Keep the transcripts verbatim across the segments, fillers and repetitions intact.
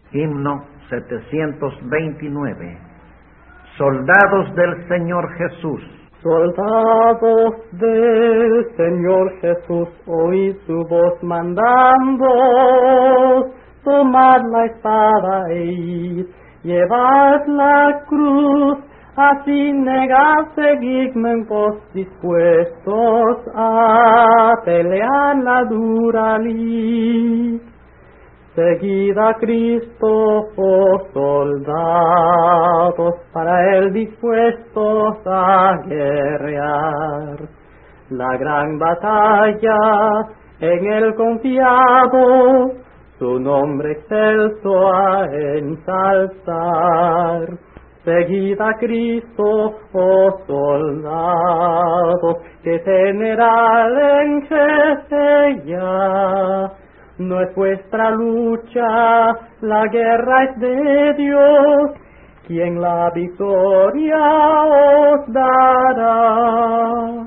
Himno setecientos veintinueve. Soldados del Señor Jesús. Soldados del Señor Jesús, oíd su voz mandando, tomad la espada e id, llevad la cruz, así negad, seguidme en pos, dispuestos a pelear la dura lid. Seguid a Cristo, oh soldados, para Él dispuestos a guerrear. La gran batalla en Él confiado, su nombre excelso a ensalzar. Seguid a Cristo, oh soldados, que general en jefe ya. No es vuestra lucha, la guerra es de Dios, quien la victoria os dará.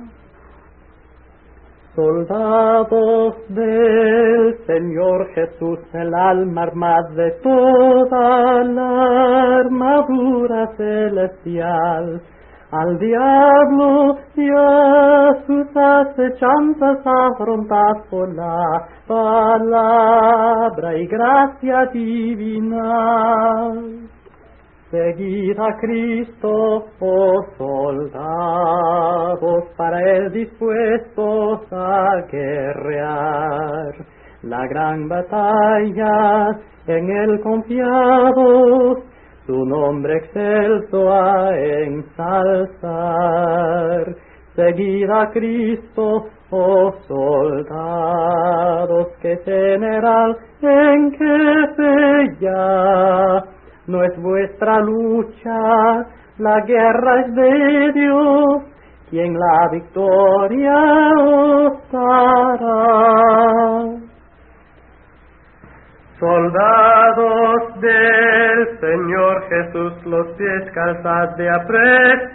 Soldados del Señor Jesús, el alma armada de toda la armadura celestial, al diablo y a sus acechanzas afrontad por la palabra y gracia divina. Seguid a Cristo, oh soldados, para Él dispuestos a guerrear. La gran batalla en Él confiados, su nombre excelso a ensalzar. Seguid a Cristo, oh soldados, que general en jefe ya. No es vuestra lucha, la guerra es de Dios, quien la victoria os dará. Soldados del Señor Jesús, los pies calzad de apresto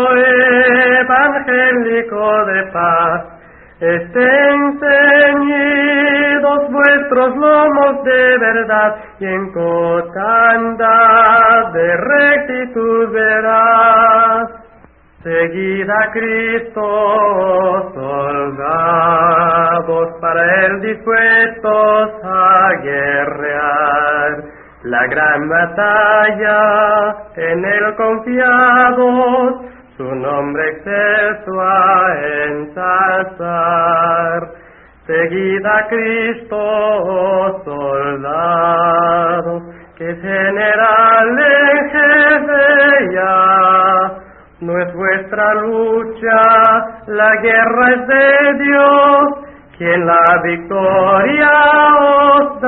evangélico de paz. Estén ceñidos vuestros lomos de verdad, y en cotandad de rectitud verás. Seguid a Cristo, soldados, para Él dispuestos a guerrear. La gran batalla en Él confiados, su nombre excelso a ensalzar. Seguid a Cristo, soldados, que es general en jefe ya. No es vuestra lucha, la guerra es de Dios, quien la victoria os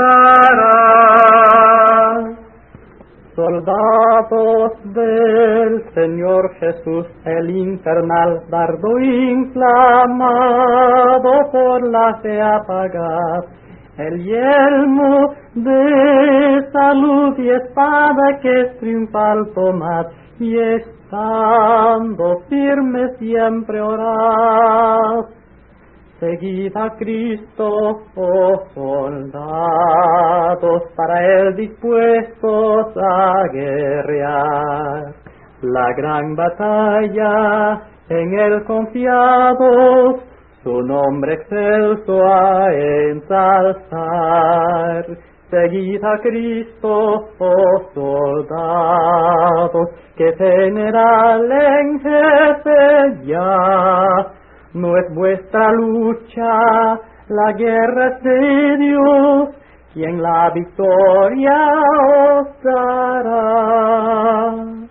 dará. Soldados del Señor Jesús, el infernal dardo inflamado por la fe apagad, el yelmo de salud y espada que es triunfal tomad, y estando firme siempre orad. Seguid a Cristo, oh soldados, para Él dispuestos a guerrear. La gran batalla en Él confiados, su nombre excelso a ensalzar. Seguid a Cristo, oh soldados, que general en jefe ya. No es vuestra lucha, la guerra es de Dios, quien la victoria os dará.